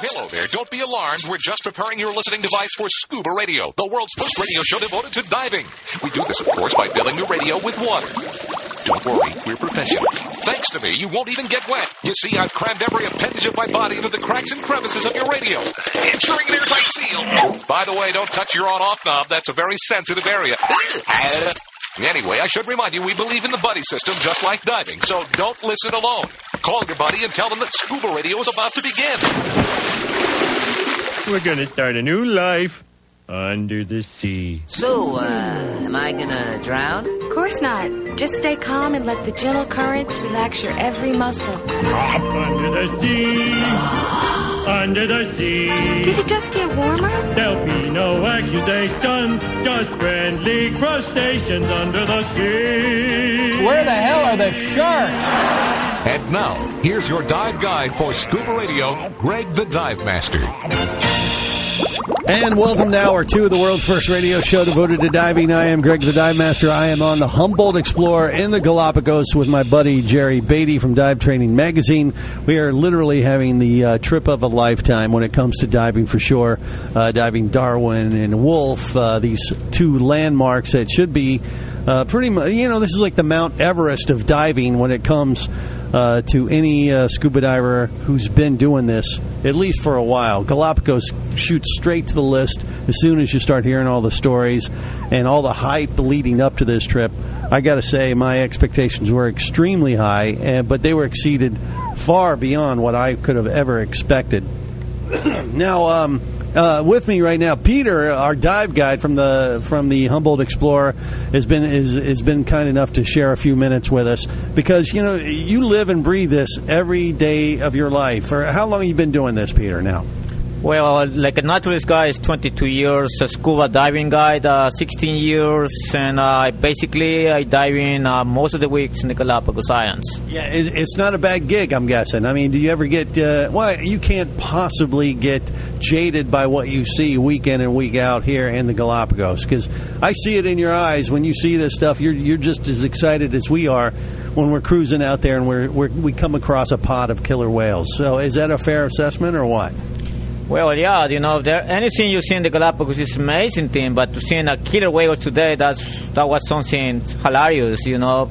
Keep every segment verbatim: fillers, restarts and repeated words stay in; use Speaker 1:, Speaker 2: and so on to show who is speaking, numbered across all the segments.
Speaker 1: Hello there. Don't be alarmed. We're just preparing your listening device for Scuba Radio, the world's first radio show devoted to diving. We do this, of course, by filling your radio with water. Don't worry, we're professionals. Thanks to me, you won't even get wet. You see, I've crammed every appendage of my body into the cracks and crevices of your radio, ensuring an airtight seal. By the way, don't touch your on-off knob. That's a very sensitive area. Anyway, I should remind you, we believe in the buddy system just like diving, so don't listen alone. Call your buddy and tell them that Scuba Radio is about to begin.
Speaker 2: We're going to start a new life under the sea.
Speaker 3: So, uh, am I gonna drown?
Speaker 4: Of course not. Just stay calm and let the gentle currents relax your every muscle.
Speaker 2: Under the sea, under the sea.
Speaker 4: Did it just get warmer?
Speaker 2: There'll be no accusations, just friendly crustaceans under the sea.
Speaker 5: Where the hell are the sharks?
Speaker 1: And now, here's your dive guide for Scuba Radio, Greg the Dive Master.
Speaker 6: And welcome to hour two of the world's first radio show devoted to diving. I am Greg the Dive Master. I am on the Humboldt Explorer in the Galapagos with my buddy Jerry Beatty from Dive Training Magazine. We are literally having the uh, trip of a lifetime when it comes to diving for sure. Uh, diving Darwin and Wolf, uh, these two landmarks that should be uh, pretty much, you know, this is like the Mount Everest of diving when it comes Uh, to any uh, scuba diver who's been doing this, at least for a while. Galapagos shoots straight to the list as soon as you start hearing all the stories and all the hype leading up to this trip. I got to say, my expectations were extremely high, uh, but they were exceeded far beyond what I could have ever expected. Now, um, uh, with me right now, Peter, our dive guide from the from the Humboldt Explorer, has been is has been kind enough to share a few minutes with us because you know you live and breathe this every day of your life. For how long have you been doing this, Peter? Now.
Speaker 7: Well, like a naturalist guy is twenty-two years, a scuba diving guide uh, sixteen years, and uh, basically I dive in uh, most of the weeks in the Galapagos Islands.
Speaker 6: Yeah, it's not a bad gig, I'm guessing. I mean, do you ever get, uh, well, you can't possibly get jaded by what you see week in and week out here in the Galapagos, because I see it in your eyes when you see this stuff. You're you're just as excited as we are when we're cruising out there and we're, we're we come across a pod of killer whales. So is that a fair assessment or what?
Speaker 7: Well, yeah, you know, there, anything you see in the Galapagos is amazing thing, but to see a killer whale today, that's that was something hilarious, you know.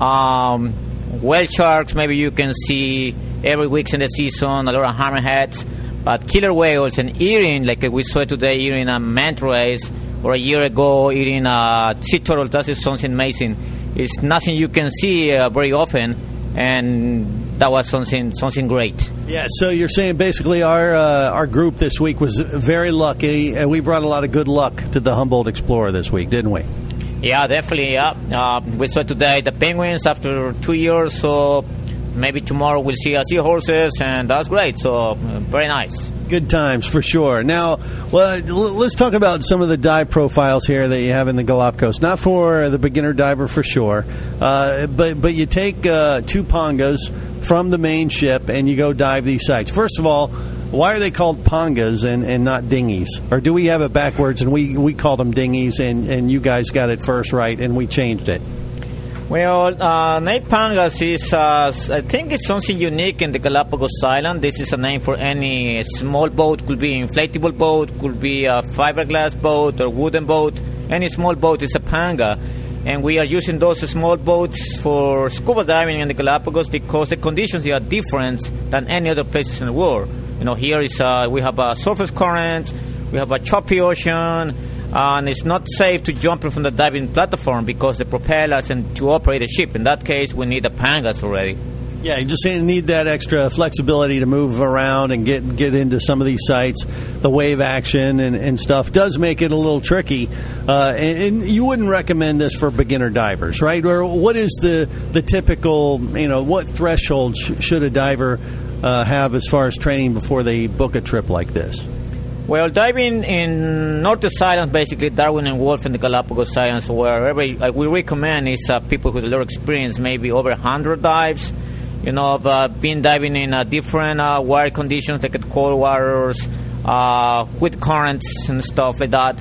Speaker 7: Um, whale sharks, maybe you can see every week in the season, a lot of hammerheads, but killer whales and eating, like we saw today, eating a manta rays, or a year ago eating a sea turtle, that is something amazing. It's nothing you can see uh, very often, and that was something something great.
Speaker 6: Yeah, so you're saying basically our uh, our group this week was very lucky, and we brought a lot of good luck to the Humboldt Explorer this week, didn't we?
Speaker 7: Yeah, definitely, yeah. Uh, we saw today the penguins after two years, so maybe tomorrow we'll see uh, seahorses, and that's great, so uh, very nice.
Speaker 6: Good times, for sure. Now, well, let's talk about some of the dive profiles here that you have in the Galapagos. Not for the beginner diver, for sure, uh, but but you take uh, two pangas from the main ship and you go dive these sites. First of all, why are they called pangas and, and not dinghies? Or do we have it backwards and we, we called them dinghies and, and you guys got it first right and we changed it?
Speaker 7: Well, uh, name pangas is, uh, I think it's something unique in the Galapagos Island. This is a name for any small boat. Could be inflatable boat, could be a fiberglass boat or wooden boat. Any small boat is a panga. And we are using those small boats for scuba diving in the Galapagos because the conditions are different than any other places in the world. You know, here is uh, we have a surface current, we have a choppy ocean, and it's not safe to jump in from the diving platform because the propellers and to operate a ship. In that case, we need the pangas already.
Speaker 6: Yeah, you just need that extra flexibility to move around and get get into some of these sites. The wave action and, and stuff does make it a little tricky. Uh, and, and you wouldn't recommend this for beginner divers, right? Or what is the, the typical, you know, what threshold sh- should a diver uh, have as far as training before they book a trip like this?
Speaker 7: Well, diving in Northeast Islands, basically Darwin and Wolf in the Galapagos Islands, wherever uh, we recommend is uh, people with a lot of experience, maybe over one hundred dives. You know, uh, been diving in uh, different uh, water conditions, like at cold waters, uh, with currents and stuff like that.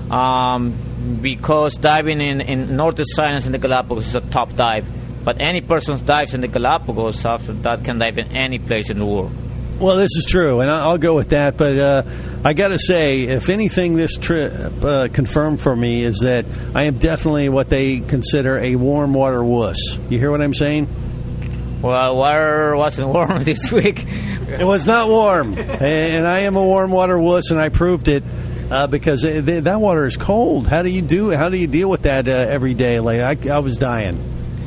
Speaker 7: Um, because diving in, in Northeast Islands in the Galapagos is a top dive. But any person who dives in the Galapagos after that can dive in any place in the world.
Speaker 6: Well, this is true, and I'll go with that. But uh, I got to say, if anything, this trip uh, confirmed for me is that I am definitely what they consider a warm water wuss. You hear what I'm saying?
Speaker 7: Well, water wasn't warm this week.
Speaker 6: It was not warm, and I am a warm water wuss, and I proved it. Uh, because it, that water is cold. How do you do? How do you deal with that uh, every day? Like I, I was dying.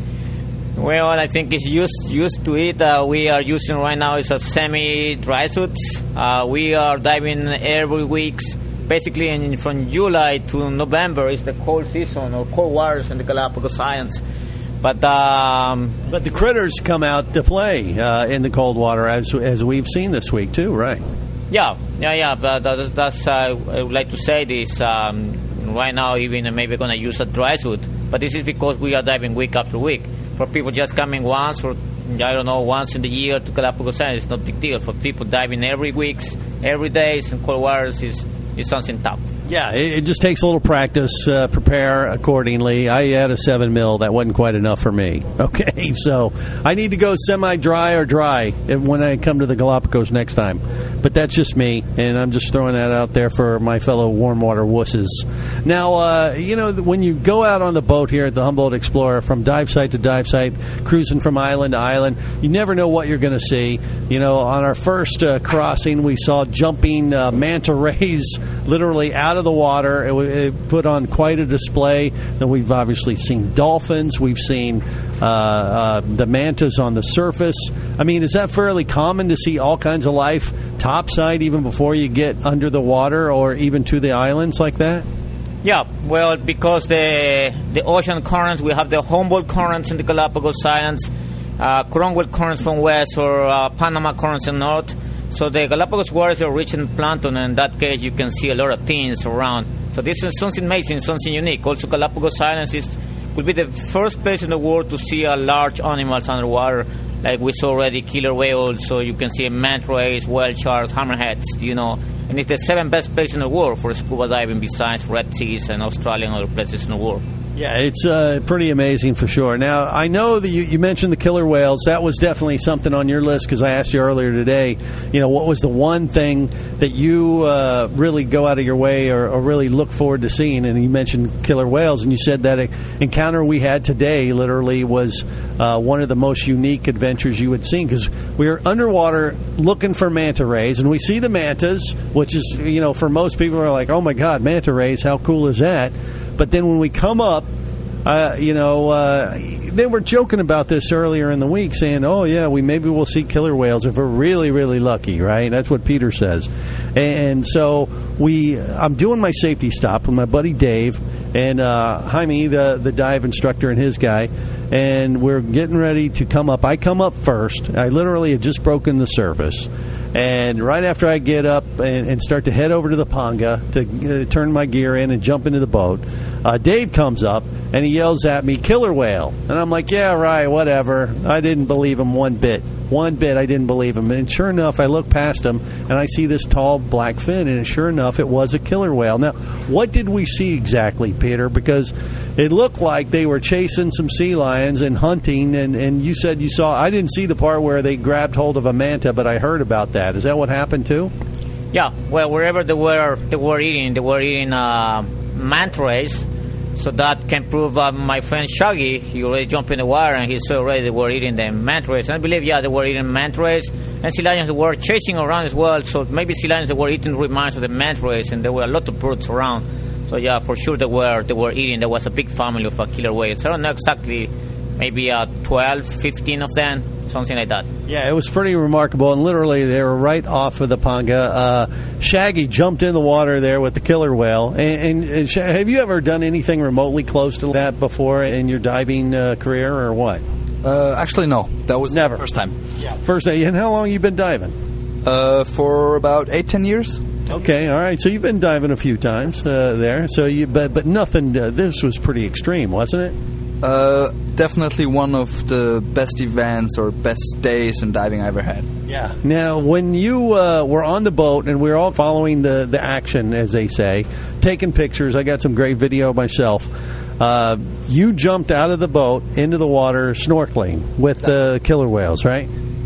Speaker 7: Well, I think it's used used to it. Uh, we are using right now is a semi-dry suits. Uh, we are diving every weeks. Basically, in, from July to November is the cold season or cold waters in the Galapagos Islands. But um,
Speaker 6: but the critters come out to play uh, in the cold water as as we've seen this week too, right?
Speaker 7: Yeah, yeah, yeah. But that, that's uh, I would like to say this. Um, right now, even maybe going to use a dry suit, but this is because we are diving week after week. For people just coming once, or I don't know, once in the year to Galapagos Islands, it's not a big deal. For people diving every weeks, every day in cold waters is is something tough.
Speaker 6: Yeah, it, it just takes a little practice. Uh, prepare accordingly. I had a seven mil. That wasn't quite enough for me. Okay, so I need to go semi-dry or dry when I come to the Galapagos next time. But that's just me, and I'm just throwing that out there for my fellow warm water wusses. Now, uh, you know, when you go out on the boat here at the Humboldt Explorer, from dive site to dive site, cruising from island to island, you never know what you're going to see. You know, on our first uh, crossing, we saw jumping uh, manta rays literally out of the water. It, it put on quite a display. Then we've obviously seen dolphins. We've seen uh, uh, the mantas on the surface. I mean, is that fairly common to see all kinds of life topside even before you get under the water or even to the islands like that?
Speaker 7: Yeah, well, because the the ocean currents, we have the Humboldt currents in the Galapagos Islands, uh, Cromwell currents from west, or uh, Panama currents in north. So the Galapagos waters are rich in plankton, and in that case you can see a lot of things around. So this is something amazing, something unique. Also, Galapagos Islands is, will be the first place in the world to see a large animals underwater. Like we saw already killer whales, so you can see manta rays, whale sharks, hammerheads, you know. And it's the seventh best place in the world for scuba diving besides Red Seas and Australia and other places in the world.
Speaker 6: Yeah, it's uh, pretty amazing for sure. Now, I know that you, you mentioned the killer whales. That was definitely something on your list because I asked you earlier today, you know, what was the one thing that you uh, really go out of your way or, or really look forward to seeing? And you mentioned killer whales, and you said that encounter we had today literally was uh, one of the most unique adventures you had seen because we were underwater looking for manta rays, and we see the mantas, which is, you know, for most people are like, oh, my God, manta rays, how cool is that? But then when we come up, uh, you know, uh, they were joking about this earlier in the week, saying, "Oh yeah, we maybe we'll see killer whales if we're really, really lucky." Right? That's what Peter says. And so we, I'm doing my safety stop with my buddy Dave and uh, Jaime, the the dive instructor, and his guy, and we're getting ready to come up. I come up first. I literally had just broken the surface. And right after I get up and, and start to head over to the Panga to uh, turn my gear in and jump into the boat, uh, Dave comes up and he yells at me, "Killer whale." And I'm like, yeah, right, whatever. I didn't believe him one bit. One bit I didn't believe him. And sure enough, I look past him and I see this tall black fin, and sure enough, it was a killer whale. Now, what did we see exactly, Peter? Because it looked like they were chasing some sea lions and hunting, and, and you said you saw, I didn't see the part where they grabbed hold of a manta, but I heard about that. Is that what happened too?
Speaker 7: Yeah, well, wherever they were, they were eating, they were eating uh, manta rays. So that can prove uh, my friend Shaggy, he already jumped in the water and he saw already they were eating the manta rays. And I believe, yeah, they were eating manta rays. And sea lions were chasing around as well. So maybe sea lions that were eating reminds of the manta rays, and there were a lot of birds around. So yeah, for sure they were they were eating. There was a big family of uh, killer whales. I don't know exactly, maybe uh, twelve, fifteen of them. Something like that.
Speaker 6: Yeah, it was pretty remarkable, and literally they were right off of the Panga. Uh, Shaggy jumped in the water there with the killer whale. And, and, and Sh- have you ever done anything remotely close to that before in your diving uh, career, or what?
Speaker 8: Uh, actually, no. That was
Speaker 6: never
Speaker 8: the first time.
Speaker 6: Yeah, first time. And how long have you been diving?
Speaker 8: Uh, for about eight, ten years.
Speaker 6: Okay, all right. So you've been diving a few times uh, there. So you, but but nothing. Uh, this was pretty extreme, wasn't it?
Speaker 8: Uh, definitely one of the best events or best days in diving I ever had.
Speaker 6: Yeah. Now, when you uh, were on the boat and we were all following the, the action, as they say, taking pictures, I got some great video myself. Uh, you jumped out of the boat into the water snorkeling with the killer whales, right?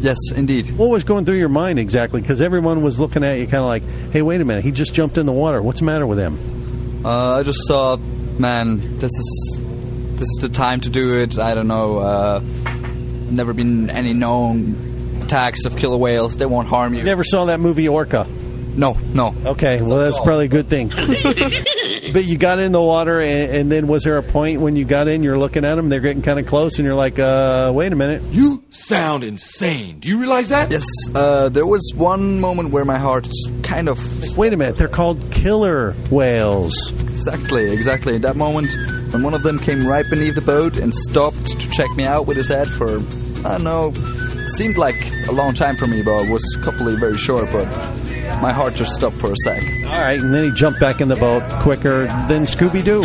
Speaker 8: Yes, indeed.
Speaker 6: What was going through your mind exactly? Because everyone was looking at you kind of like, hey, wait a minute, he just jumped in the water. What's the matter with him?
Speaker 8: Uh, I just thought, man, this is this is the time to do it. I don't know. Uh, never been any known attacks of killer whales. They won't harm you.
Speaker 6: You never saw that movie Orca?
Speaker 8: No, no.
Speaker 6: Okay, well, that's probably a good thing. But you got in the water, and, and then was there a point when you got in, you're looking at them, they're getting kind of close, and you're like, uh, wait a minute.
Speaker 1: You sound insane. Do you realize that?
Speaker 8: Yes, uh, there was one moment where my heart kind of...
Speaker 6: Wait a minute, they're called killer whales.
Speaker 8: Exactly, exactly. At that moment, when one of them came right beneath the boat and stopped to check me out with his head for, I don't know, it seemed like a long time for me, but it was couplely very short, but my heart just stopped for a sec.
Speaker 6: All right, and then he jumped back in the boat quicker than Scooby-Doo.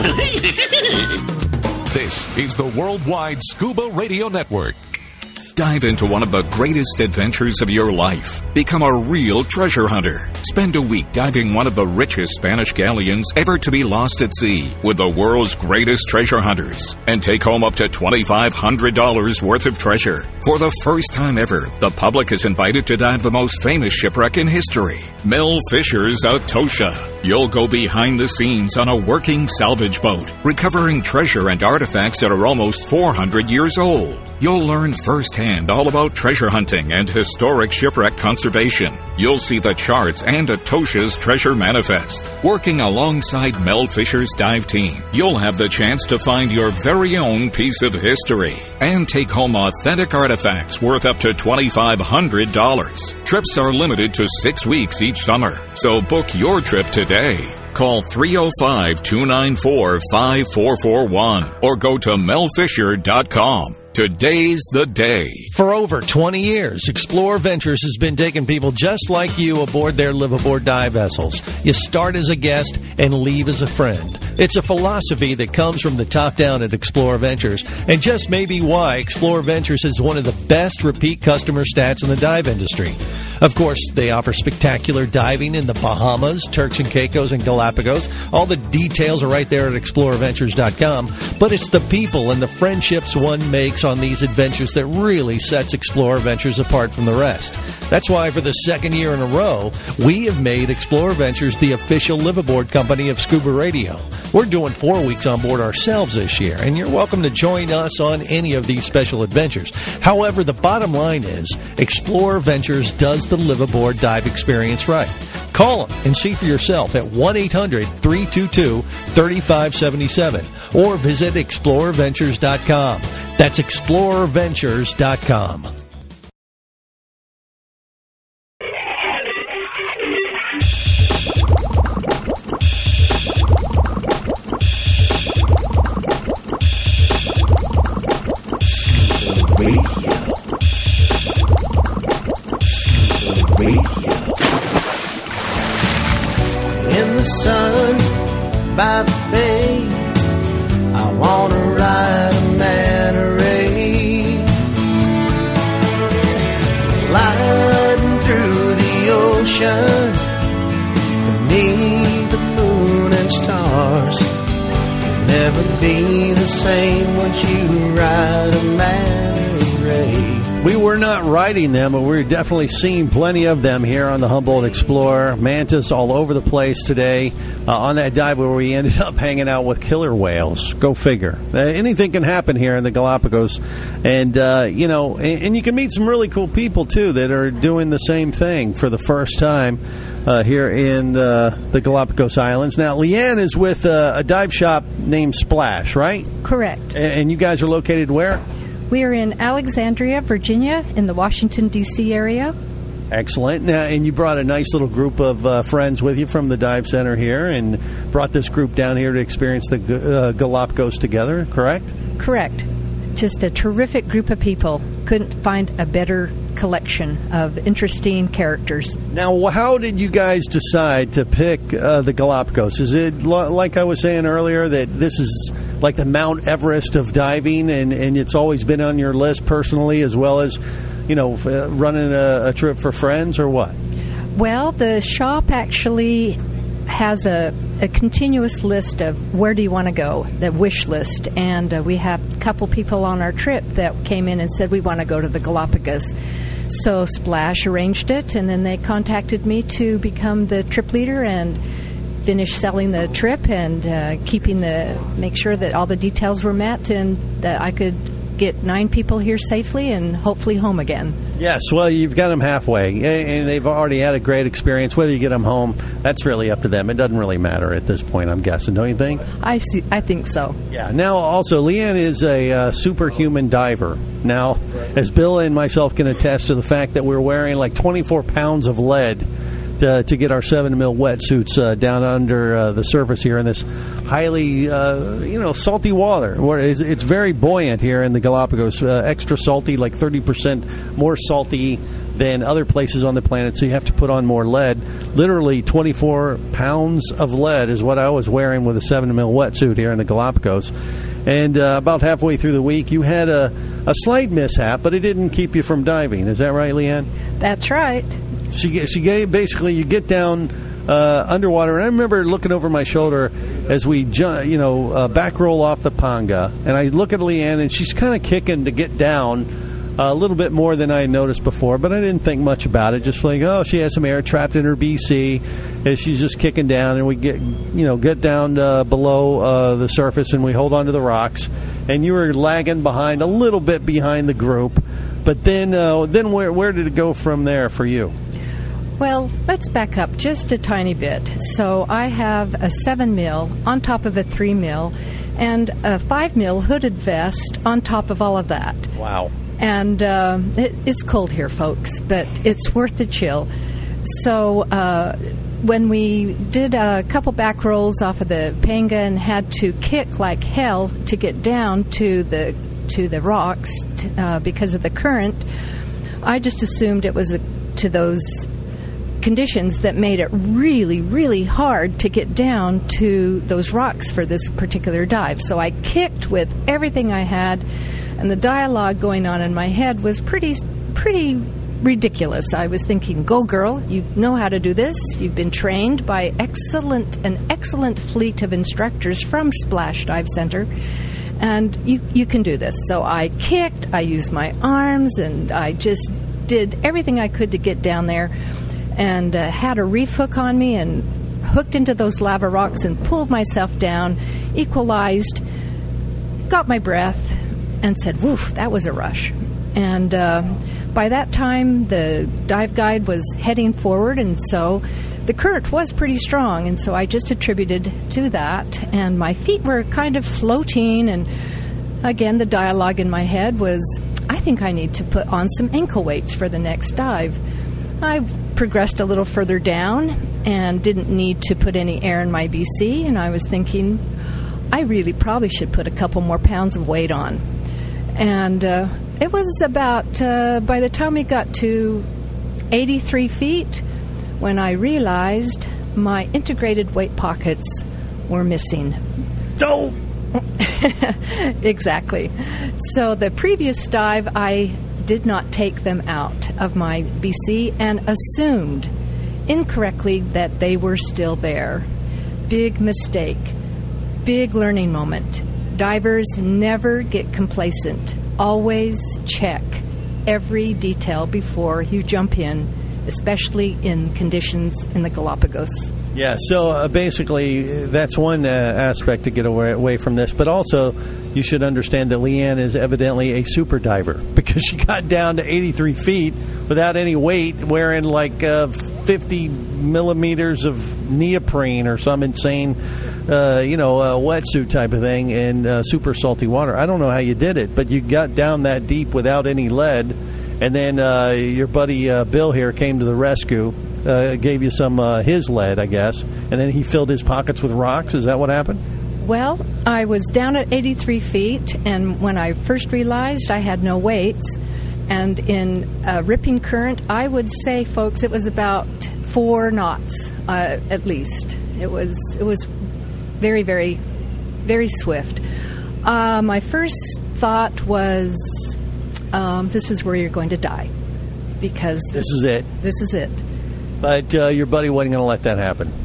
Speaker 1: This is the Worldwide Scuba Radio Network.
Speaker 9: Dive into one of the greatest adventures of your life. Become a real treasure hunter. Spend a week diving one of the richest Spanish galleons ever to be lost at sea with the world's greatest treasure hunters. And take home up to twenty-five hundred dollars worth of treasure. For the first time ever, the public is invited to dive the most famous shipwreck in history, Mel Fisher's Atosha. You'll go behind the scenes on a working salvage boat, recovering treasure and artifacts that are almost four hundred years old. You'll learn firsthand all about treasure hunting and historic shipwreck conservation. You'll see the charts and Atosha's treasure manifest. Working alongside Mel Fisher's dive team, you'll have the chance to find your very own piece of history and take home authentic artifacts worth up to twenty-five hundred dollars. Trips are limited to six weeks each summer, so book your trip today. Call three oh five, two nine four, five four four one or go to mel fisher dot com. Today's the day.
Speaker 6: For over twenty years, Explore Ventures has been taking people just like you aboard their live-aboard dive vessels. You start as a guest and leave as a friend. It's a philosophy that comes from the top down at Explore Ventures, and just may be why Explore Ventures is one of the best repeat customer stats in the dive industry. Of course, they offer spectacular diving in the Bahamas, Turks and Caicos, and Galapagos. All the details are right there at explore ventures dot com. But it's the people and the friendships one makes on these adventures that really sets Explore Ventures apart from the rest. That's why for the second year in a row, we have made Explore Ventures the official live-aboard company of Scuba Radio. We're doing four weeks on board ourselves this year, and you're welcome to join us on any of these special adventures. However, the bottom line is, Explore Ventures does the live-aboard dive experience right. Call them and see for yourself at one eight hundred, three two two, three five seven seven or visit explore ventures dot com. That's explore ventures dot com.
Speaker 10: In the sun, by the bay, I want to ride a manta ray, gliding through the ocean, beneath the moon and stars. You'll never be the same once you ride a manta ray.
Speaker 6: We were not riding them, but we're definitely seeing plenty of them here on the Humboldt Explorer. Mantas all over the place today uh, on that dive where we ended up hanging out with killer whales. Go figure. Uh, anything can happen here in the Galapagos. And, uh, you know, and, and you can meet some really cool people, too, that are doing the same thing for the first time uh, here in uh, the Galapagos Islands. Now, Leanne is with uh, a dive shop named Splash, right?
Speaker 11: Correct.
Speaker 6: And, and you guys are located where?
Speaker 11: We are in Alexandria, Virginia, in the Washington, D C area.
Speaker 6: Excellent. Now, and you brought a nice little group of uh, friends with you from the dive center here and brought this group down here to experience the uh, Galapagos together, correct?
Speaker 11: Correct. Just a terrific group of people. Couldn't find a better collection of interesting characters.
Speaker 6: Now, how did you guys decide to pick uh, the Galapagos? Is it lo- like I was saying earlier that this is like the Mount Everest of diving and, and it's always been on your list personally as well as, you know, uh, running a, a trip for friends or what?
Speaker 11: Well, the shop actually has a, a continuous list of where do you want to go, the wish list. And uh, we have a couple people on our trip that came in and said, we want to go to the Galapagos. So Splash arranged it, and then they contacted me to become the trip leader and finish selling the trip and uh, keeping the, make sure that all the details were met and that I could get nine people here safely and hopefully home again.
Speaker 6: Yes, well, you've got them halfway, and they've already had a great experience. Whether you get them home, that's really up to them. It doesn't really matter at this point, I'm guessing, don't you think?
Speaker 11: I see. I think so.
Speaker 6: Yeah. Now, also, Leanne is a uh, superhuman diver. Now, as Bill and myself can attest to the fact that we're wearing like twenty-four pounds of lead to, to get our seven mil wetsuits uh, down under uh, the surface here in this highly, uh, you know, salty water. Where it's, it's very buoyant here in the Galapagos, uh, extra salty, like thirty percent more salty than other places on the planet, so you have to put on more lead. Literally twenty-four pounds of lead is what I was wearing with a seven mil wetsuit here in the Galapagos. And uh, about halfway through the week, you had a, a slight mishap, but it didn't keep you from diving. Is that right, Leanne?
Speaker 11: That's right.
Speaker 6: She, she gave, basically, you get down uh, underwater, and I remember looking over my shoulder as we, ju- you know, uh, back roll off the panga, and I look at Leanne, and she's kind of kicking to get down a little bit more than I had noticed before, but I didn't think much about it. Just like, oh, she has some air trapped in her B C, and she's just kicking down, and we get, you know, get down uh, below uh, the surface, and we hold on to the rocks. And you were lagging behind, a little bit behind the group, but then, uh, then where where did it go from there for you?
Speaker 11: Well, let's back up just a tiny bit. So I have a seven mil on top of a three mil, and a five mil hooded vest on top of all of that.
Speaker 6: Wow.
Speaker 11: And uh, it, it's cold here, folks, but it's worth the chill. So uh, when we did a couple back rolls off of the panga and had to kick like hell to get down to the to the rocks t- uh, because of the current, I just assumed it was a, to those conditions that made it really, really hard to get down to those rocks for this particular dive. So I kicked with everything I had. And the dialogue going on in my head was pretty, pretty ridiculous. I was thinking, go girl, you know how to do this. You've been trained by excellent, an excellent fleet of instructors from Splash Dive Center, and you, you can do this. So I kicked, I used my arms, and I just did everything I could to get down there, and uh, had a reef hook on me and hooked into those lava rocks and pulled myself down, equalized, got my breath, and said, woof, that was a rush. And uh, by that time, the dive guide was heading forward, and so the current was pretty strong, and so I just attributed to that. And my feet were kind of floating, and again, the dialogue in my head was, I think I need to put on some ankle weights for the next dive. I progressed a little further down and didn't need to put any air in my B C, and I was thinking, I really probably should put a couple more pounds of weight on. And uh, it was about, uh, by the time we got to eighty-three feet, when I realized my integrated weight pockets were missing.
Speaker 6: No!
Speaker 11: Exactly. So the previous dive, I did not take them out of my B C and assumed incorrectly that they were still there. Big mistake. Big learning moment. Divers never get complacent. Always check every detail before you jump in, especially in conditions in the Galapagos.
Speaker 6: Yeah, so uh, basically that's one uh, aspect to get away, away from this, but also you should understand that Leanne is evidently a super diver because she got down to eighty-three feet without any weight, wearing like uh, fifty millimeters of neoprene or some insane Uh, you know, a wetsuit type of thing in uh, super salty water. I don't know how you did it, but you got down that deep without any lead, and then uh, your buddy uh, Bill here came to the rescue, uh, gave you some uh, his lead, I guess, and then he filled his pockets with rocks. Is that what happened?
Speaker 11: Well, I was down at eighty-three feet, and when I first realized I had no weights, and in a ripping current, I would say, folks, it was about four knots uh, at least. It was it was. Very, very, very swift. Uh, my first thought was, um, this is where you're going to die. Because
Speaker 6: this, this is it.
Speaker 11: This is it.
Speaker 6: But uh, your buddy wasn't going to let that happen.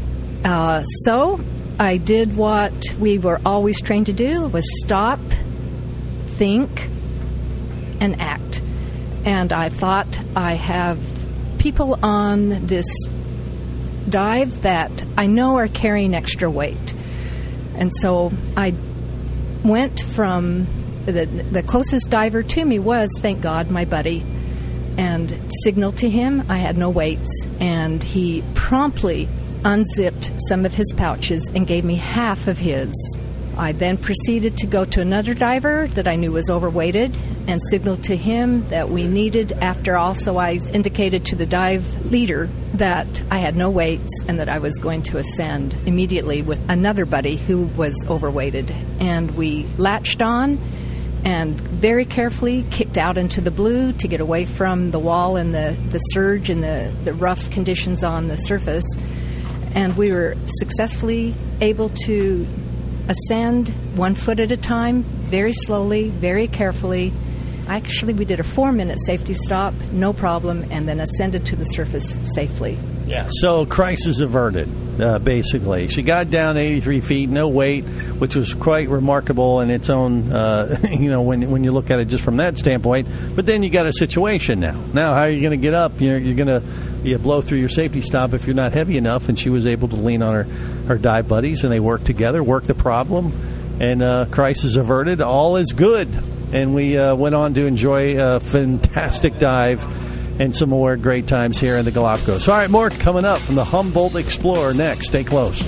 Speaker 11: Uh, so I did what we were always trained to do, was stop, think, and act. And I thought, I have people on this dive that I know are carrying extra weight. And so I went from, the, the closest diver to me was, thank God, my buddy, and signaled to him I had no weights. And he promptly unzipped some of his pouches and gave me half of his. I then proceeded to go to another diver that I knew was overweighted and signaled to him that we needed, after also I indicated to the dive leader that I had no weights and that I was going to ascend immediately with another buddy who was overweighted. And we latched on and very carefully kicked out into the blue to get away from the wall and the, the surge and the, the rough conditions on the surface. And we were successfully able to ascend one foot at a time, very slowly, very carefully. Actually, we did a four-minute safety stop, no problem, and then ascended to the surface safely.
Speaker 6: Yeah. So crisis averted, uh, basically. She got down eighty-three feet, no weight, which was quite remarkable in its own, uh, you know, when when you look at it just from that standpoint. But then you got a situation now. Now, how are you going to get up? You're, you're going to you blow through your safety stop if you're not heavy enough. And she was able to lean on her, her dive buddies, and they worked together, worked the problem, and uh, crisis averted. All is good. And we uh, went on to enjoy a fantastic dive and some more great times here in the Galapagos. All right, more coming up from the Humboldt Explorer next. Stay close.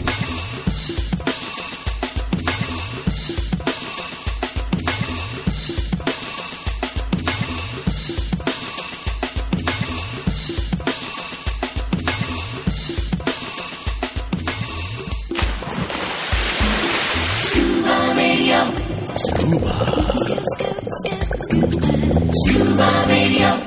Speaker 12: Scuba Radio. Scuba. Scuba Radio.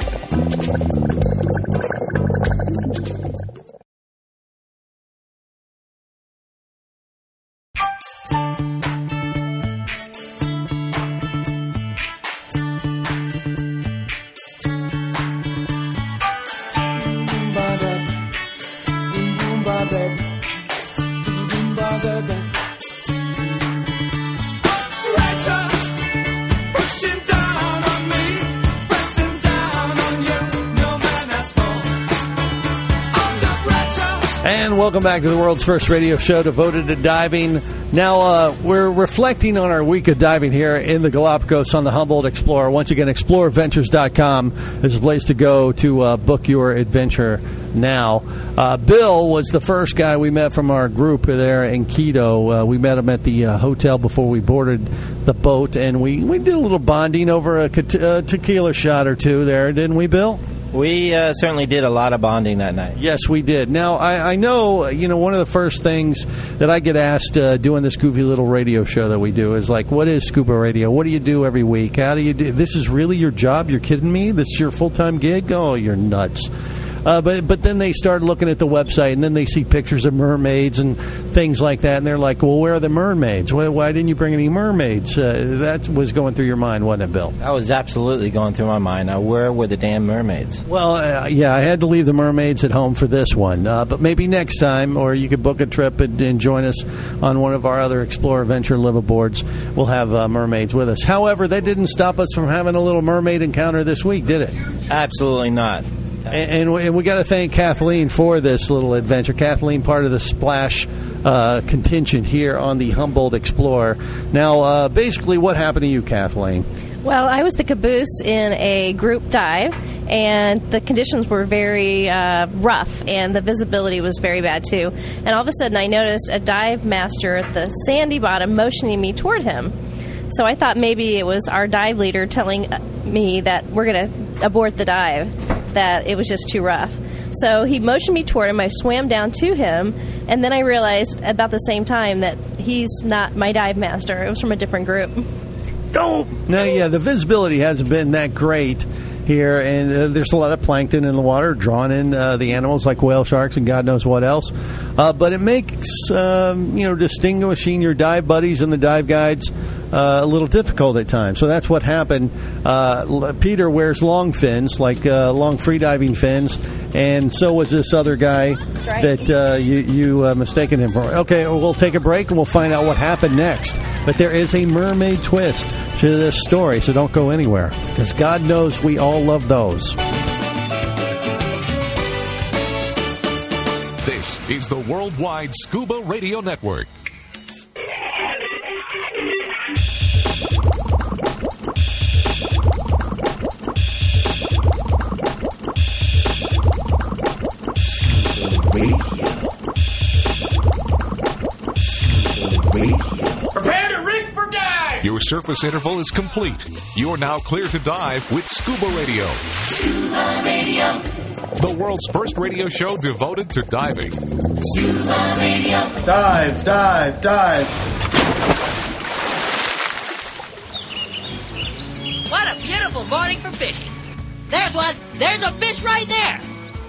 Speaker 6: And welcome back to the world's first radio show devoted to diving. Now, uh, we're reflecting on our week of diving here in the Galapagos on the Humboldt Explorer. Once again, explorer ventures dot com is a place to go to uh, book your adventure now. Uh, Bill was the first guy we met from our group there in Quito. Uh, we met him at the uh, hotel before we boarded the boat, and we, we did a little bonding over a uh, tequila shot or two there, didn't we, Bill?
Speaker 13: We uh, certainly did a lot of bonding that night.
Speaker 6: Yes, we did. Now, I, I know, you know, one of the first things that I get asked uh, doing this goofy little radio show that we do is like, what is scuba radio? What do you do every week? How do you do? This is really your job? You're kidding me? This is your full-time gig? Oh, you're nuts. Uh, but but then they start looking at the website, and then they see pictures of mermaids and things like that, and they're like, well, where are the mermaids? Why, why didn't you bring any mermaids? Uh, that was going through your mind, wasn't it, Bill?
Speaker 13: That was absolutely going through my mind. Now, where were the damn mermaids?
Speaker 6: Well, uh, yeah, I had to leave the mermaids at home for this one, uh, but maybe next time, or you could book a trip and, and join us on one of our other Explorer Venture liveaboards. We'll have uh, mermaids with us. However, that didn't stop us from having a little mermaid encounter this week, did it?
Speaker 13: Absolutely not.
Speaker 6: And, and we, and we got to thank Kathleen for this little adventure. Kathleen, part of the Splash uh, contingent here on the Humboldt Explorer. Now, uh, basically, what happened to you, Kathleen?
Speaker 14: Well, I was the caboose in a group dive, and the conditions were very uh, rough, and the visibility was very bad, too. And all of a sudden, I noticed a dive master at the sandy bottom motioning me toward him. So I thought maybe it was our dive leader telling me that we're going to abort the dive, that it was just too rough. So he motioned me toward him. I swam down to him, and then I realized about the same time that he's not my dive master. It was from a different group.
Speaker 6: Oh! Now, yeah, the visibility hasn't been that great here, and uh, there's a lot of plankton in the water, drawing in uh, the animals like whale sharks and God knows what else. Uh, but it makes, um, you know, distinguishing your dive buddies and the dive guides uh, a little difficult at times. So that's what happened. Uh, Peter wears long fins, like uh, long freediving fins, and so was this other guy
Speaker 14: right.
Speaker 6: that uh, you, you uh, mistaken him for. Okay, we'll take a break and we'll find out what happened next. But there is a mermaid twist to this story, so don't go anywhere, because God knows we all love those.
Speaker 1: This is the Worldwide Scuba Radio Network.
Speaker 12: Prepare to rig for dive!
Speaker 1: Your surface interval is complete. You're now clear to dive with Scuba Radio.
Speaker 12: Scuba Radio.
Speaker 1: The world's first radio show devoted to diving.
Speaker 12: Scuba Radio.
Speaker 6: Dive, dive, dive.
Speaker 15: What a beautiful morning for fishing. There's one. There's a fish right there.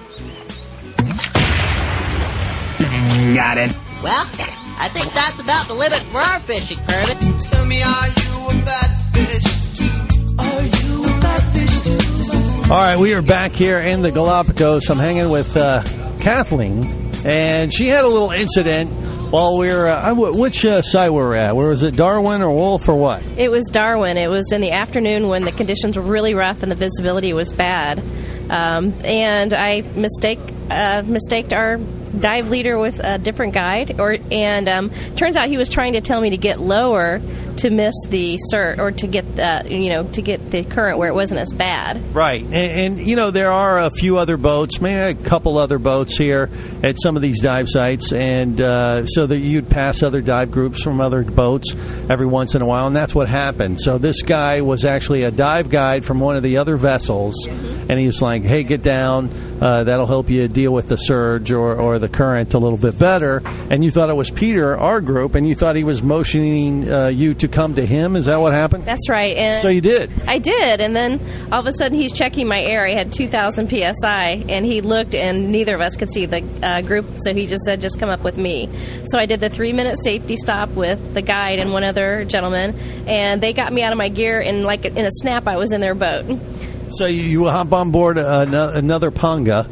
Speaker 16: Got it.
Speaker 15: Well, I think that's about the limit for our fishing, Kermit.
Speaker 12: Tell me, are you a bad fish too? Are you a bad fish too?
Speaker 6: All right, we are back here in the Galapagos. I'm hanging with uh, Kathleen, and she had a little incident while we were, uh, which uh, site were we at? Where was it, Darwin or Wolf or what?
Speaker 14: It was Darwin. It was in the afternoon when the conditions were really rough and the visibility was bad. Um, and I mistake uh, mistaked our dive leader with a different guide, or and um, turns out he was trying to tell me to get lower to miss the surge, or to get the, you know, to get the current where it wasn't as bad.
Speaker 6: Right, and, and you know, there are a few other boats, maybe a couple other boats here at some of these dive sites, and uh, so that you'd pass other dive groups from other boats every once in a while, and that's what happened. So this guy was actually a dive guide from one of the other vessels, mm-hmm. and he was like, hey, get down, uh, that'll help you deal with the surge or, or the current a little bit better, and you thought it was Peter, our group, and you thought he was motioning uh, you to come to him. Is that what happened?
Speaker 14: That's right. And
Speaker 6: so you did.
Speaker 14: I did, and then all of a sudden he's checking my air. I had two thousand P S I, and he looked, and neither of us could see the uh, group, so he just said, just come up with me. So I did the three-minute safety stop with the guide and one other gentleman, and they got me out of my gear, and like in a snap, I was in their boat.
Speaker 6: So you, you hop on board uh, no, another Panga,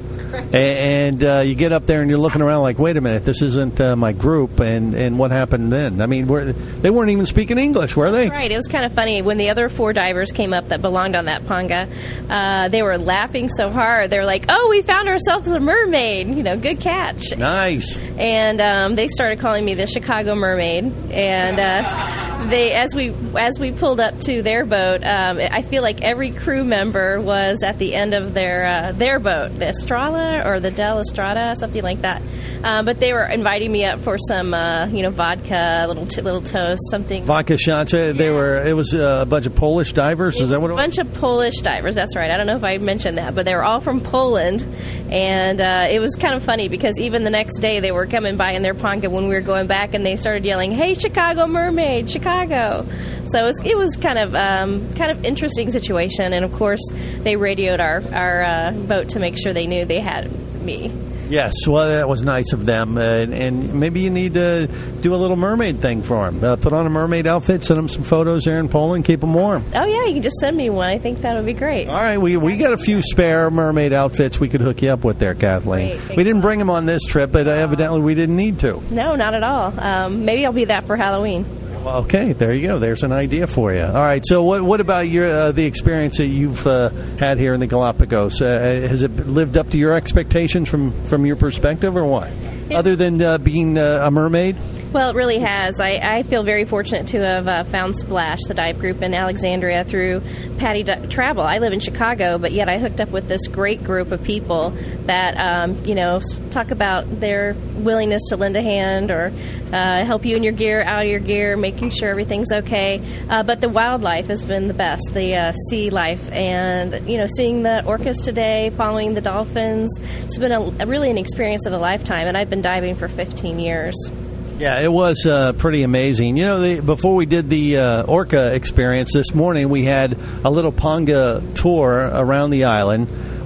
Speaker 6: and uh, you get up there and you're looking around like, wait a minute, this isn't uh, my group, and, and what happened then? I mean, we're, they weren't even speaking English, were they?
Speaker 14: Right. It was kind of funny. When the other four divers came up that belonged on that Panga, uh, they were laughing so hard. They were like, oh, we found ourselves a mermaid. You know, good catch.
Speaker 6: Nice.
Speaker 14: And um, they started calling me the Chicago Mermaid. And uh, they, as we as we pulled up to their boat, um, I feel like every crew member was at the end of their uh, their boat, the Estrella or the Del Estrada, something like that. Um, but they were inviting me up for some, uh, you know, vodka, little t- little toast, something.
Speaker 6: Vodka shots. They yeah. were. It was a bunch of Polish divers.
Speaker 14: It
Speaker 6: Is that what it
Speaker 14: was?
Speaker 6: was?
Speaker 14: A bunch of Polish divers. That's right. I don't know if I mentioned that, but they were all from Poland, and uh, it was kind of funny because even the next day they were coming by in their Panga when we were going back, and they started yelling, "Hey, Chicago Mermaid, Chicago!" So it was, it was kind of um, kind of interesting situation, and of course they radioed our our uh, boat to make sure they knew they had me.
Speaker 6: Yes, well, that was nice of them, uh, and, and maybe you need to do a little mermaid thing for them. Uh, put on a mermaid outfit, send them some photos there in Poland, keep them warm.
Speaker 14: Oh, yeah, you can just send me one. I think that would be great.
Speaker 6: All right, we we got a few spare mermaid outfits we could hook you up with there, Kathleen.
Speaker 14: Great,
Speaker 6: we didn't bring them on this trip, but uh, evidently we didn't need to.
Speaker 14: No, not at all. Um, maybe I'll be that for Halloween.
Speaker 6: Well, okay, there you go. There's an idea for you. All right, so what what about your uh, the experience that you've uh, had here in the Galapagos? Uh, has it lived up to your expectations from, from your perspective, or what? It, Other than uh, being uh, a mermaid?
Speaker 14: Well, it really has. I, I feel very fortunate to have uh, found Splash, the dive group in Alexandria, through Patty D- Travel. I live in Chicago, but yet I hooked up with this great group of people that, um, you know, talk about their willingness to lend a hand or uh, help you in your gear, out of your gear, making sure everything's okay. Uh, but the wildlife has been the best, the uh, sea life, and, you know, seeing the orcas today, following the dolphins. It's been a, a really an experience of a lifetime, and I've been diving for fifteen years.
Speaker 6: Yeah, it was uh, pretty amazing. You know, the, before we did the uh, Orca experience this morning, we had a little Panga tour around the island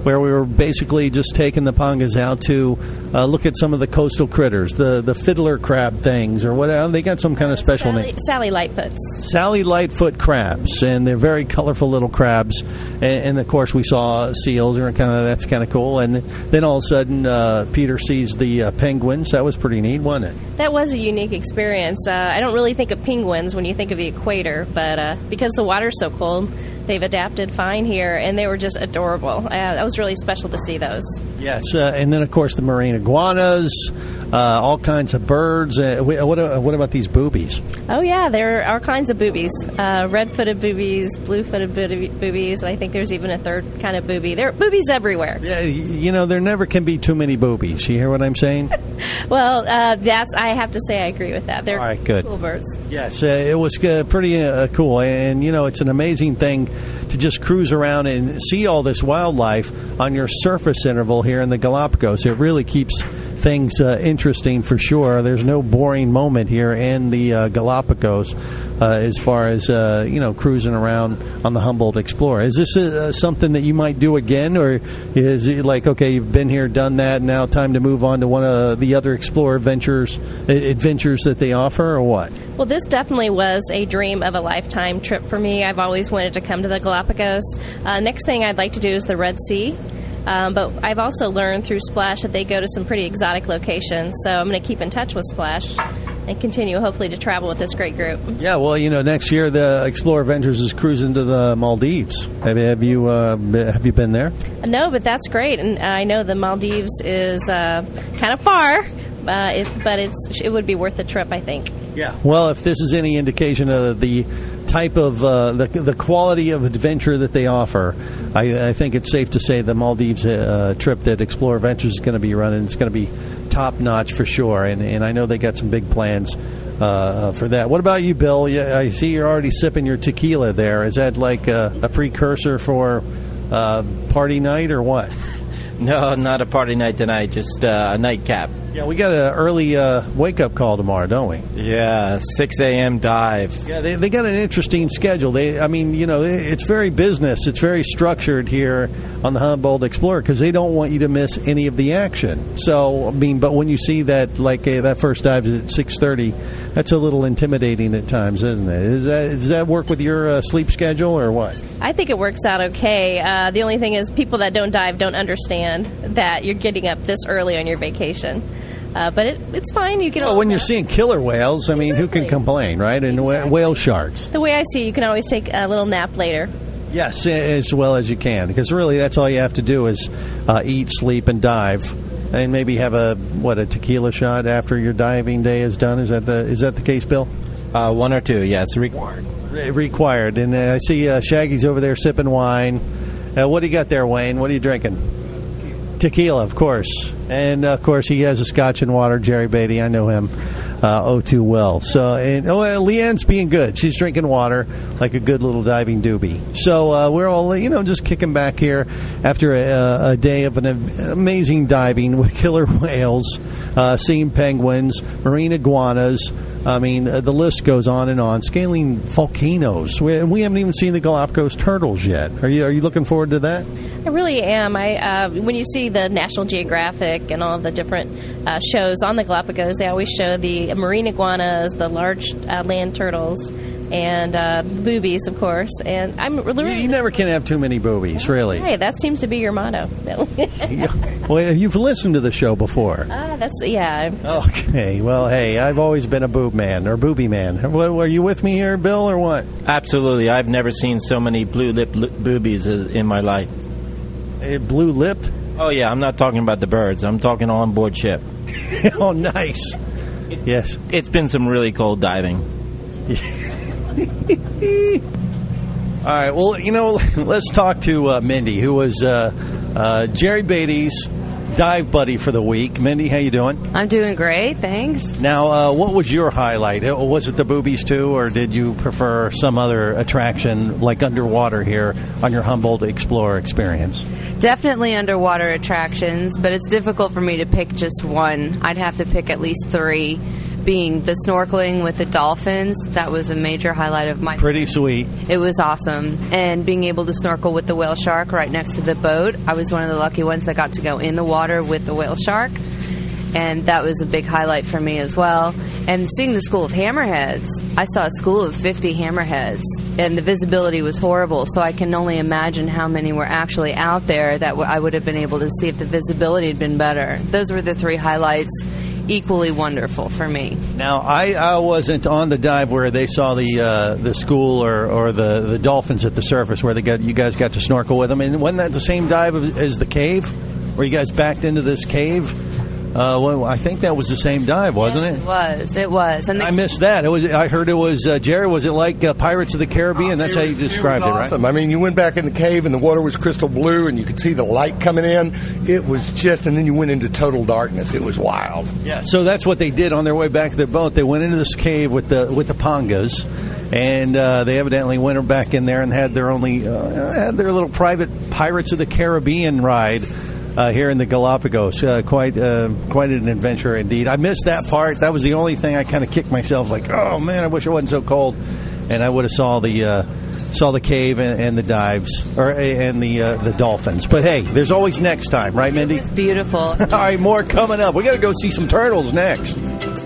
Speaker 6: where we were basically just taking the Pangas out to uh, look at some of the coastal critters, the the fiddler crab things or whatever. They got some kind of special
Speaker 14: Sally,
Speaker 6: name.
Speaker 14: Sally Lightfoots.
Speaker 6: Sally Lightfoot crabs, and they're very colorful little crabs. And, and of course, we saw seals, or kind of that's kind of cool. And then all of a sudden, uh, Peter sees the uh, penguins. That was pretty neat, wasn't it?
Speaker 14: That was a unique experience. Uh, I don't really think of penguins when you think of the equator, but uh, because the water's so cold, they've adapted fine here, and they were just adorable. Uh, that was really special to see those.
Speaker 6: Yes, uh, and then, of course, the marine iguanas, uh, all kinds of birds. Uh, what, uh, what about these boobies?
Speaker 14: Oh, yeah, there are all kinds of boobies. Uh, red-footed boobies, blue-footed boobies, and I think there's even a third kind of booby. There are boobies everywhere.
Speaker 6: Yeah, you know, there never can be too many boobies. You hear what I'm saying?
Speaker 14: Well, uh, that's I have to say I agree with that. They're
Speaker 6: all right, good.
Speaker 14: Cool birds.
Speaker 6: Yes, uh, it was uh, pretty uh, cool. And, you know, it's an amazing thing to just cruise around and see all this wildlife on your surface interval here in the Galapagos. It really keeps things uh, interesting for sure. There's no boring moment here in the uh, Galapagos uh, as far as, uh, you know, cruising around on the Humboldt Explorer. Is this uh, something that you might do again, or is it like, okay, you've been here, done that, now time to move on to one of the other Explorer adventures, adventures that they offer, or what?
Speaker 14: Well, this definitely was a dream of a lifetime trip for me. I've always wanted to come to the Galapagos. Uh, next thing I'd like to do is the Red Sea. Um, but I've also learned through Splash that they go to some pretty exotic locations. So I'm going to keep in touch with Splash and continue, hopefully, to travel with this great group.
Speaker 6: Yeah, well, you know, next year the Explorer Adventures is cruising to the Maldives. Have, have you uh, have you been there?
Speaker 14: No, but that's great. And I know the Maldives is uh, kind of far, uh, it, but it's it would be worth the trip, I think.
Speaker 6: Yeah. Well, if this is any indication of the type of uh, the the quality of adventure that they offer, I, I think it's safe to say the Maldives uh, trip that Explorer Ventures is going to be running is going to be top notch for sure. And and I know they got some big plans uh, for that. What about you, Bill? Yeah, I see you're already sipping your tequila there. Is that like a, a precursor for uh, party night or what?
Speaker 13: No, not a party night tonight. Just uh, a nightcap.
Speaker 6: Yeah, we got an early uh, wake-up call tomorrow, don't we?
Speaker 13: Yeah, six a.m. dive.
Speaker 6: Yeah, they, they got an interesting schedule. They, I mean, you know, it's very business. It's very structured here on the Humboldt Explorer because they don't want you to miss any of the action. So, I mean, but when you see that, like, uh, that first dive is at six thirty, that's a little intimidating at times, isn't it? Is that, does that work with your uh, sleep schedule or what?
Speaker 14: I think it works out okay. Uh, the only thing is people that don't dive don't understand that you're getting up this early on your vacation. Uh, but it, it's fine. You get.
Speaker 6: Well, when you're seeing killer whales, I mean, exactly. Who can complain, right? And exactly. Whale sharks.
Speaker 14: The way I see it, you can always take a little nap later.
Speaker 6: Yes, as well as you can, because really that's all you have to do is uh, eat, sleep, and dive, and maybe have a what a tequila shot after your diving day is done. Is that the is that the case, Bill?
Speaker 13: Uh, one or two, yes, required.
Speaker 6: Re- required, and uh, I see uh, Shaggy's over there sipping wine. Uh, what do you got there, Wayne? What are you drinking? Tequila, of course. And, uh, of course, he has a scotch and water. Jerry Beatty, I know him uh, oh too well. So, and, oh, uh, Leanne's being good. She's drinking water like a good little diving doobie. So uh, we're all, you know, just kicking back here after a, a day of an amazing diving with killer whales, uh, seeing penguins, marine iguanas. I mean, uh, the list goes on and on. Scaling volcanoes. We, we haven't even seen the Galapagos turtles yet. Are you Are you looking forward to that?
Speaker 14: I really am. I uh, when you see the National Geographic and all the different uh, shows on the Galapagos, they always show the marine iguanas, the large uh, land turtles, and uh, the boobies, of course. And I'm really
Speaker 6: you, you never can have too many boobies, really.
Speaker 14: Right, that seems to be your motto.
Speaker 6: Well, you've listened to the show before.
Speaker 14: Uh, that's yeah.
Speaker 6: Okay. Well, hey, I've always been a boob man or booby man. Are you with me here, Bill, or what?
Speaker 13: Absolutely. I've never seen so many blue-lipped li- boobies in my life.
Speaker 6: Uh, blue-lipped?
Speaker 13: Oh, yeah. I'm not talking about the birds. I'm talking on board ship.
Speaker 6: Oh, nice.
Speaker 13: It,
Speaker 6: yes.
Speaker 13: It's been some really cold diving.
Speaker 6: All right. Well, you know, let's talk to uh, Mindy, who was uh, uh, Jerry Beatty's dive buddy for the week. Mindy, how you doing?
Speaker 17: I'm doing great, thanks.
Speaker 6: Now, uh, what was your highlight? Was it the boobies too, or did you prefer some other attraction like underwater here on your Humboldt Explorer experience?
Speaker 17: Definitely underwater attractions, but it's difficult for me to pick just one. I'd have to pick at least three being the snorkeling with the dolphins, that was a major highlight of my
Speaker 6: Pretty sweet.
Speaker 17: It was awesome. And being able to snorkel with the whale shark right next to the boat, I was one of the lucky ones that got to go in the water with the whale shark. And that was a big highlight for me as well. And seeing the school of hammerheads, I saw a school of fifty hammerheads, and the visibility was horrible, so I can only imagine how many were actually out there that w- I would have been able to see if the visibility had been better. Those were the three highlights, equally wonderful for me.
Speaker 6: Now, I, I wasn't on the dive where they saw the uh, the school or, or the, the dolphins at the surface, where they got you guys got to snorkel with them. And wasn't that the same dive as, as the cave, where you guys backed into this cave? Uh, well, I think that was the same dive, wasn't
Speaker 17: yes,
Speaker 6: it?
Speaker 17: It was. It was. And the-
Speaker 6: I missed that. It was. I heard it was uh, Jerry. Was it like uh, Pirates of the Caribbean?
Speaker 18: Oh,
Speaker 6: That's
Speaker 18: it
Speaker 6: how you
Speaker 18: was,
Speaker 6: described
Speaker 18: it,
Speaker 6: it,
Speaker 18: was
Speaker 6: right?
Speaker 18: awesome. I mean, you went back in the cave and the water was crystal blue, and you could see the light coming in. It was just, and then you went into total darkness. It was wild.
Speaker 6: Yeah. So that's what they did on their way back to their boat. They went into this cave with the with the pongas, and uh, they evidently went back in there and had their only uh, had their little private Pirates of the Caribbean ride. Uh, here in the Galapagos, uh, quite uh, quite an adventure indeed. I missed that part. That was the only thing I kind of kicked myself, like, oh man, I wish it wasn't so cold, and I would have saw the uh, saw the cave and, and the dives, or and the uh, the dolphins. But hey, there's always next time, right, Mindy?
Speaker 17: It's beautiful.
Speaker 6: All right, more coming up. We got to go see some turtles next.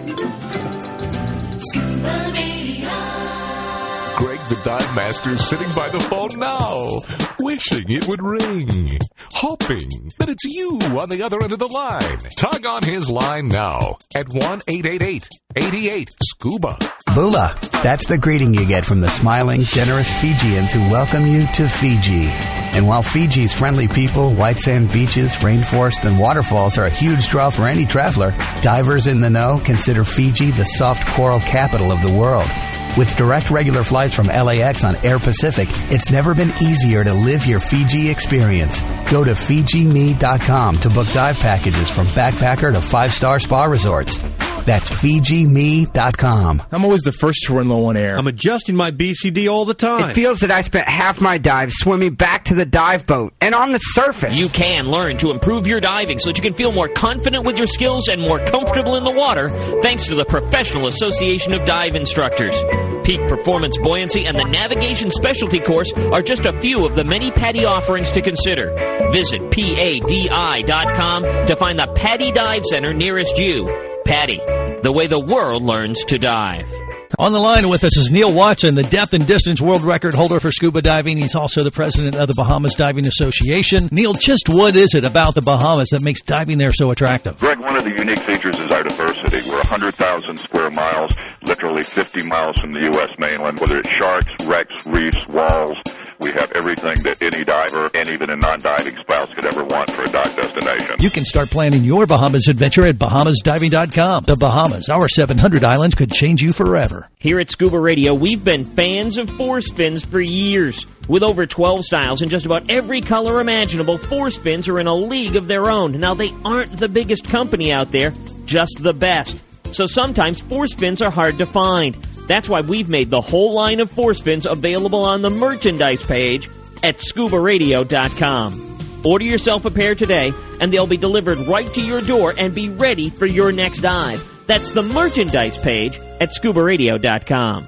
Speaker 1: Greg the Dive Master is sitting by the phone now, wishing it would ring, hoping that it's you on the other end of the line. Tug on his line now at one eight eight eight, eight eight, SCUBA.
Speaker 19: Bula. That's the greeting you get from the smiling, generous Fijians who welcome you to Fiji. And while Fiji's friendly people, white sand beaches, rainforest, and waterfalls are a huge draw for any traveler, divers in the know consider Fiji the soft coral capital of the world. With direct regular flights from L A X on Air Pacific, it's never been easier to live your Fiji experience. Go to Fiji Me dot com to book dive packages from backpacker to five-star spa resorts. That's Fiji Me dot com.
Speaker 20: I'm always the first to run low on air.
Speaker 21: I'm adjusting my B C D all the time.
Speaker 16: It feels that I spent half my dive swimming back to the dive boat and on the surface.
Speaker 22: You can learn to improve your diving so that you can feel more confident with your skills and more comfortable in the water thanks to the Professional Association of Dive Instructors. Peak Performance Buoyancy and the Navigation Specialty Course are just a few of the many PADI offerings to consider. Visit P A D I dot com to find the PADI Dive Center nearest you. PADI, the way the world learns to dive.
Speaker 6: On the line with us is Neil Watson, the depth and distance world record holder for scuba diving. He's also the president of the Bahamas Diving Association. Neil, just what is it about the Bahamas that makes diving there so attractive?
Speaker 23: Greg, one of the unique features is our diversity. We're one hundred thousand square miles, literally fifty miles from the U S mainland, whether it's sharks, wrecks, reefs, walls. We have everything that any diver and even a non-diving spouse could ever want for a dive destination.
Speaker 6: You can start planning your Bahamas adventure at Bahamas Diving dot com. The Bahamas, our seven hundred islands, could change you forever.
Speaker 22: Here at Scuba Radio, we've been fans of force fins for years. With over twelve styles and just about every color imaginable, force fins are in a league of their own. Now, they aren't the biggest company out there, just the best. So sometimes force fins are hard to find. That's why we've made the whole line of force fins available on the merchandise page at Scuba Radio dot com. Order yourself a pair today, and they'll be delivered right to your door and be ready for your next dive. That's the merchandise page at Scuba Radio dot com.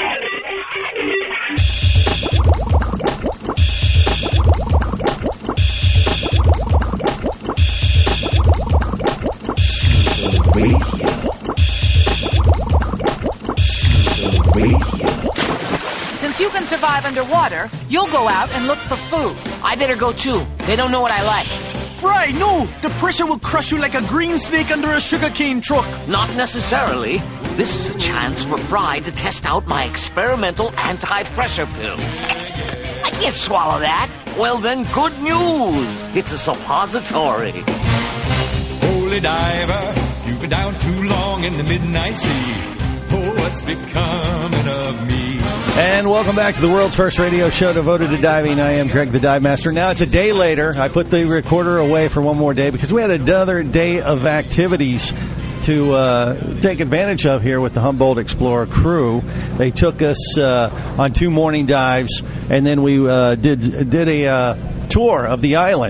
Speaker 15: Since you can survive underwater, you'll go out and look for food.
Speaker 3: I better go too. They don't know what I like.
Speaker 24: Fry, no! The pressure will crush you like a green snake under a sugarcane truck.
Speaker 3: Not necessarily. This is a chance for Fry to test out my experimental anti-pressure pill. I can't swallow that. Well then, good news. It's a suppository.
Speaker 25: Holy diver, you've been down too long in the midnight sea. Oh, what's becoming of me?
Speaker 6: And welcome back to the world's first radio show devoted to diving. I am Greg the Dive Master. Now it's a day later. I put the recorder away for one more day because we had another day of activities to uh, take advantage of here with the Humboldt Explorer crew. They took us uh, on two morning dives, and then we uh, did did a uh, tour of the island.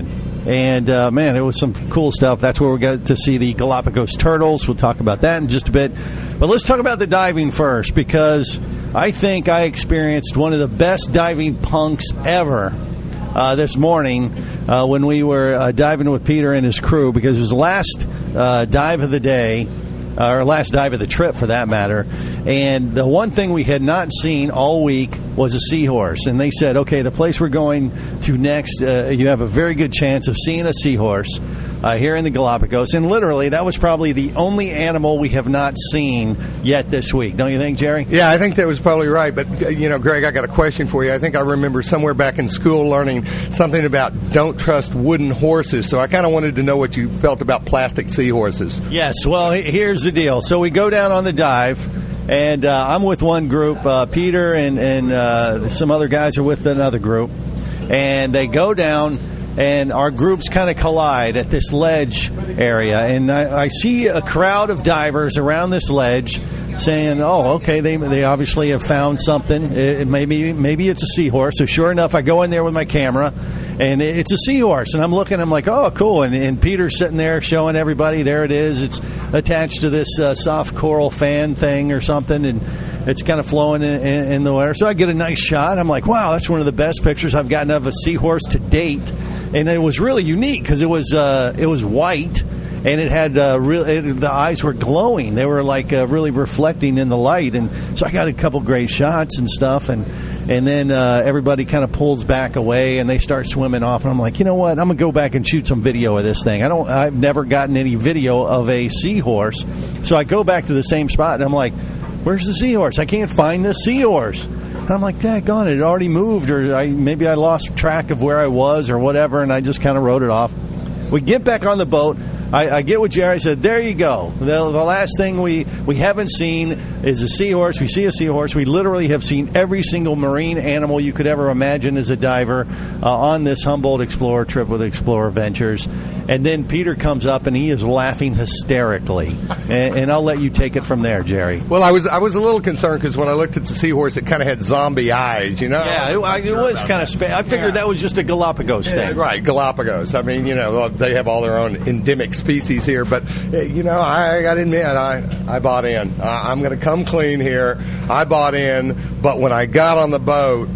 Speaker 6: And, uh, man, it was some cool stuff. That's where we got to see the Galapagos turtles. We'll talk about that in just a bit. But let's talk about the diving first, because I think I experienced one of the best diving punks ever uh, this morning uh, when we were uh, diving with Peter and his crew, because it was the last uh, dive of the day, uh, or last dive of the trip for that matter. And the one thing we had not seen all week was a seahorse. And they said, okay, the place we're going to next, uh, you have a very good chance of seeing a seahorse uh, here in the Galapagos. And literally, that was probably the only animal we have not seen yet this week. Don't you think, Jerry?
Speaker 18: Yeah, I think that was probably right. But, uh, you know, Greg, I got a question for you. I think I remember somewhere back in school learning something about don't trust wooden horses. So I kind of wanted to know what you felt about plastic seahorses.
Speaker 6: Yes, well, here's the deal. So we go down on the dive. And uh, I'm with one group. Uh, Peter and, and uh, some other guys are with another group. And they go down, and our groups kind of collide at this ledge area. And I, I see a crowd of divers around this ledge saying, oh, okay, they they obviously have found something. It, maybe maybe it's a seahorse. So sure enough, I go in there with my camera, and it's a seahorse. And I'm looking, I'm like, oh, cool. And, and Peter's sitting there showing everybody, there it is. It's attached to this uh, soft coral fan thing or something, and it's kind of flowing in, in, in the water. So I get a nice shot. I'm like, wow, that's one of the best pictures I've gotten of a seahorse to date. And it was really unique because it was uh, it was white. And it had uh, real. It, the eyes were glowing. They were like uh, really reflecting in the light. And so I got a couple great shots and stuff. And and then uh, everybody kind of pulls back away and they start swimming off. And I'm like, you know what? I'm gonna go back and shoot some video of this thing. I don't. I've never gotten any video of a seahorse. So I go back to the same spot and I'm like, where's the seahorse? I can't find this seahorse. And I'm like, daggone it! It already moved, or I, maybe I lost track of where I was, or whatever. And I just kind of wrote it off. We get back on the boat. I, I get what Jerry said. There you go. The, the last thing we, we haven't seen is a seahorse. We see a seahorse. We literally have seen every single marine animal you could ever imagine as a diver uh, on this Humboldt Explorer trip with Explorer Ventures. And then Peter comes up and he is laughing hysterically. And, and I'll let you take it from there, Jerry.
Speaker 18: Well, I was I was a little concerned because when I looked at the seahorse, it kind of had zombie eyes, you know?
Speaker 6: Yeah, it, I, it was kind of spa- I figured yeah. that was just a Galapagos
Speaker 18: yeah,
Speaker 6: thing.
Speaker 18: Right, Galapagos. I mean, you know, they have all their own endemic species here. But, you know, I got to admit, I, I bought in. Uh, I'm going to come clean here. I bought in. But when I got on the boat,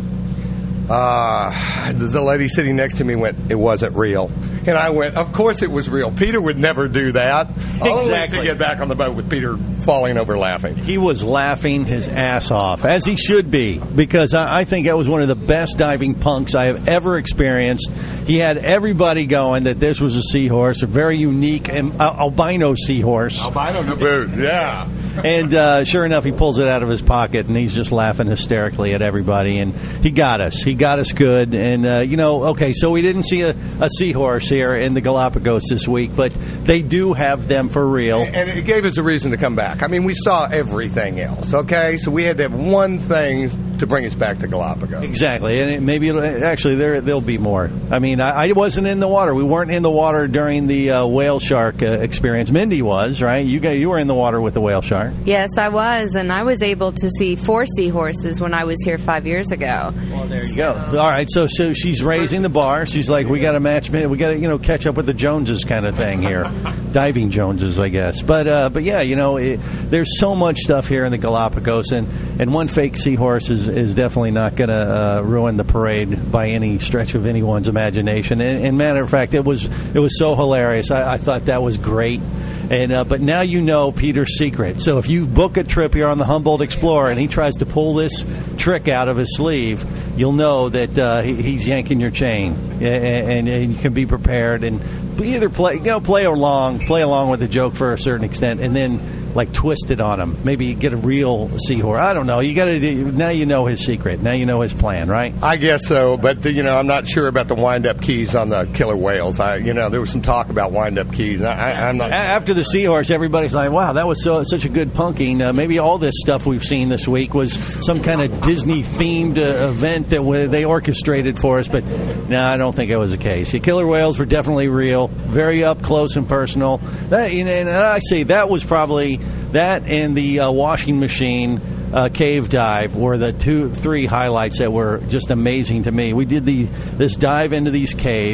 Speaker 18: uh, the lady sitting next to me went, it wasn't real. And I went, of course it was real. Peter would never do that.
Speaker 6: Exactly.
Speaker 18: Only to get back on the boat with Peter falling over laughing.
Speaker 6: He was laughing his ass off, as he should be, because I, I think that was one of the best diving punks I have ever experienced. He had everybody going that this was a seahorse, a very unique um, uh, albino seahorse.
Speaker 18: Albino to boot, yeah.
Speaker 6: And uh, sure enough, he pulls it out of his pocket, and he's just laughing hysterically at everybody. And he got us. He got us good. And, uh, you know, okay, so we didn't see a, a seahorse here in the Galapagos this week, but they do have them for real.
Speaker 18: And it gave us a reason to come back. I mean, we saw everything else, okay? So we had to have one thing to bring us back to Galapagos.
Speaker 6: Exactly. And it, maybe it'll, actually there, there'll be more. I mean, I, I wasn't in the water. We weren't in the water during the uh, whale shark uh, experience. Mindy was, right? You, got, you were in the water with the whale shark.
Speaker 17: Yes, I was, and I was able to see four seahorses when I was here five years ago.
Speaker 6: Well, there you go. All right, so so she's raising the bar. She's like, we got to match, we got to you know catch up with the Joneses kind of thing here, diving Joneses, I guess. But uh, but yeah, you know, it, there's so much stuff here in the Galapagos, and, and one fake seahorse is, is definitely not going to uh, ruin the parade by any stretch of anyone's imagination. And, and matter of fact, it was it was so hilarious. I, I thought that was great. And uh, but now you know Peter's secret. So if you book a trip here on the Humboldt Explorer and he tries to pull this trick out of his sleeve, you'll know that uh, he, he's yanking your chain, and, and, and you can be prepared and either play, you know, play along, play along with the joke for a certain extent, and then like twist it on him. Maybe get a real seahorse. I don't know. You got to now. You know his secret. Now you know his plan, right?
Speaker 18: I guess so. But you know, I'm not sure about the wind-up keys on the killer whales. I, you know, there was some talk about wind-up keys. I, I, I'm not.
Speaker 6: After the seahorse, everybody's like, "Wow, that was so such a good punking." Uh, maybe all this stuff we've seen this week was some kind of Disney-themed uh, event that w- they orchestrated for us. But no, I don't think it was the case. The killer whales were definitely real, very up close and personal. That, you know, and I say that was probably. That and the uh, washing machine uh, cave dive were the two, three highlights that were just amazing to me. We did the this dive into these caves,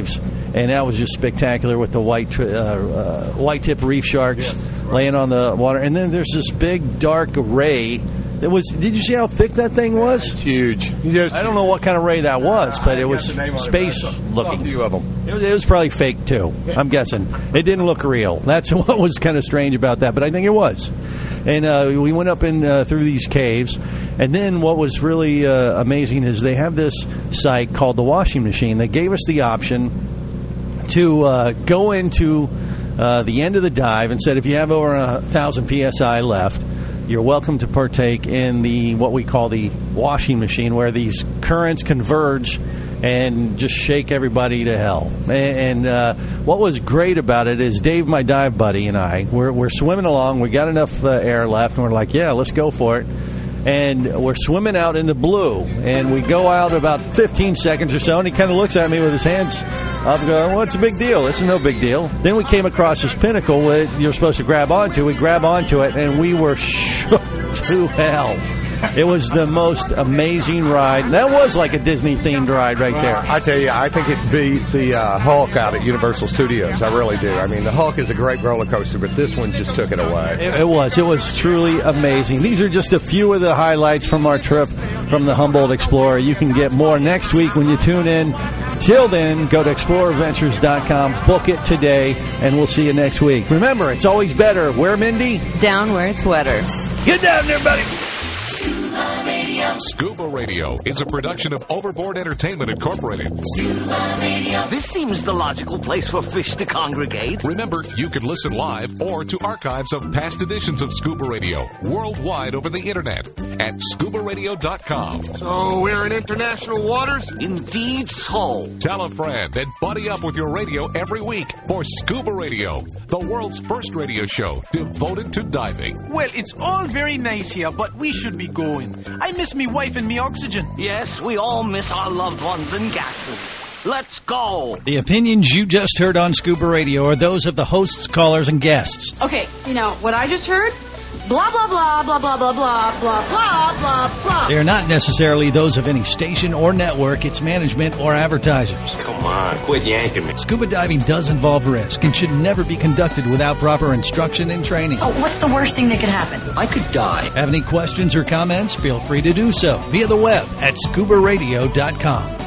Speaker 6: and that was just spectacular with the white uh, uh, white tip reef sharks yes, right. laying on the water. And then there's this big dark ray. It was. Did you see how thick that thing was?
Speaker 18: It's huge. Just,
Speaker 6: I don't know what kind of ray that was, but it was space
Speaker 18: it,
Speaker 6: looking.
Speaker 18: A few of them.
Speaker 6: It was, it was probably fake too. I'm guessing it didn't look real. That's what was kind of strange about that, but I think it was. And uh, we went up in uh, through these caves, and then what was really uh, amazing is they have this site called the Washing Machine. They gave us the option to uh, go into uh, the end of the dive and said if you have over a thousand P S I left, you're welcome to partake in the what we call the washing machine, where these currents converge and just shake everybody to hell. And, and uh, what was great about it is Dave, my dive buddy, and I, we're, we're swimming along. We got enough uh, air left, and we're like, yeah, let's go for it. And we're swimming out in the blue, and we go out about fifteen seconds or so, and he kind of looks at me with his hands up going, what's the big deal? This is no big deal. Then we came across this pinnacle that you're supposed to grab onto. We grab onto it, and we were shook to hell. It was the most amazing ride. That was like a Disney-themed ride right there.
Speaker 18: I tell you, I think it beat the uh, Hulk out at Universal Studios. I really do. I mean, the Hulk is a great roller coaster, but this one just took it away.
Speaker 6: It, it was. It was truly amazing. These are just a few of the highlights from our trip from the Humboldt Explorer. You can get more next week when you tune in. Till then, go to explorer ventures dot com, book it today, and we'll see you next week. Remember, it's always better. Where, Mindy?
Speaker 17: Down where it's wetter.
Speaker 6: Get down there, buddy.
Speaker 1: Scuba Radio is a production of Overboard Entertainment Incorporated.
Speaker 3: Scuba Radio. This seems the logical place for fish to congregate.
Speaker 1: Remember, you can listen live or to archives of past editions of Scuba Radio worldwide over the internet at scuba radio dot com.
Speaker 3: So we're in international waters? Indeed so.
Speaker 1: Tell a friend and buddy up with your radio every week for Scuba Radio, the world's first radio show devoted to diving.
Speaker 24: Well, it's all very nice here, but we should be going. I miss me wife and me oxygen.
Speaker 3: Yes, we all miss our loved ones and gases. Let's go.
Speaker 6: The opinions you just heard on Scuba Radio are those of the hosts, callers, and guests.
Speaker 2: Okay, you know, what I just heard? Blah, blah, blah, blah, blah, blah, blah, blah, blah, blah, blah.
Speaker 6: They are not necessarily those of any station or network, its management, or advertisers.
Speaker 3: Come on, quit yanking me.
Speaker 6: Scuba diving does involve risk and should never be conducted without proper instruction and training.
Speaker 2: Oh, what's the worst thing that could happen?
Speaker 3: I could die.
Speaker 6: Have any questions or comments? Feel free to do so via the web at scuba radio dot com.